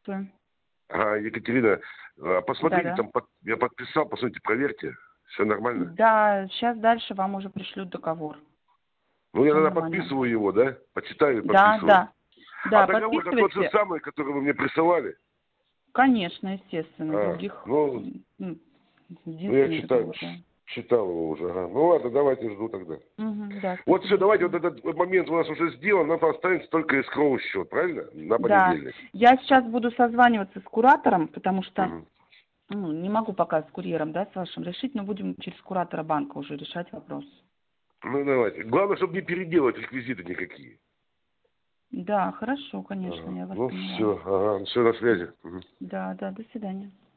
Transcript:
приветствую. Ага, Екатерина, посмотрите, Да-да. там я подписал, посмотрите, проверьте. Все нормально? Да, сейчас дальше вам уже пришлют договор. Ну, я Всё тогда нормально. подписываю его, да? Почитаю и Да, подписываю. да. А Да, договор это тот же подписывайте. самый, который вы мне присылали? Конечно, естественно, А, других, ну, я единственный договор, да. читал его уже. Ага. Ну ладно, давайте жду тогда. Да, Вот все, спасибо. давайте, вот этот момент у нас уже сделан, нам останется только эскроу счет, правильно? На Да, понедельник. я сейчас буду созваниваться с куратором, потому что Мгм. не могу пока с курьером, да, с вашим решить, но будем через куратора банка уже решать вопрос. Ну давайте. Главное, чтобы не переделать реквизиты никакие. Да, хорошо, конечно, Ага. я вас Ну поняла. все, ага, все на связи. Мгм. Да, да, до свидания.